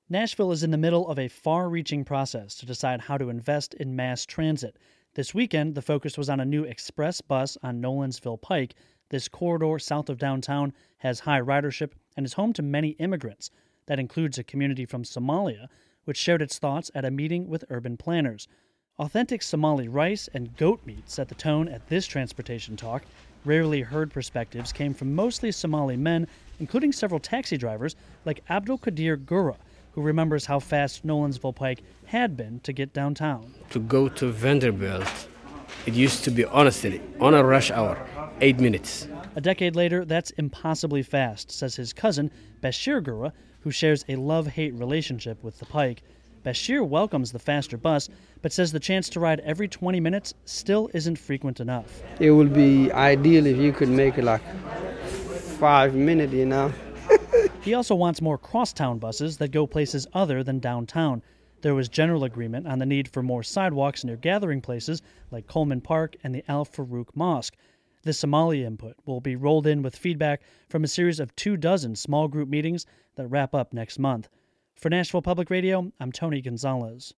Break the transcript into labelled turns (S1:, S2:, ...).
S1: Nashville is in the middle of a far-reaching process to decide how to invest in mass transit. This weekend, the focus was on a new express bus on Nolensville Pike. This corridor south of downtown has high ridership and is home to many immigrants. That includes a community from Somalia, which shared its thoughts at a meeting with urban planners. Authentic Somali rice and goat meat set the tone at this transportation talk. Rarely heard perspectives came from mostly Somali men, including several taxi drivers like Abdul Qadir Gura, who remembers how fast Nolensville Pike had been to get downtown.
S2: To go to Vanderbilt, it used to be, honestly, on a rush hour, 8 minutes.
S1: A decade later, that's impossibly fast, says his cousin, Bashir Gura, who shares a love-hate relationship with the Pike. Bashir welcomes the faster bus, but says the chance to ride every 20 minutes still isn't frequent enough.
S3: It would be ideal if you could make it like 5 minutes,
S1: He also wants more crosstown buses that go places other than downtown. There was general agreement on the need for more sidewalks near gathering places like Coleman Park and the Al Farouk Mosque. This Somali input will be rolled in with feedback from a series of 24 small group meetings that wrap up next month. For Nashville Public Radio, I'm Tony Gonzalez.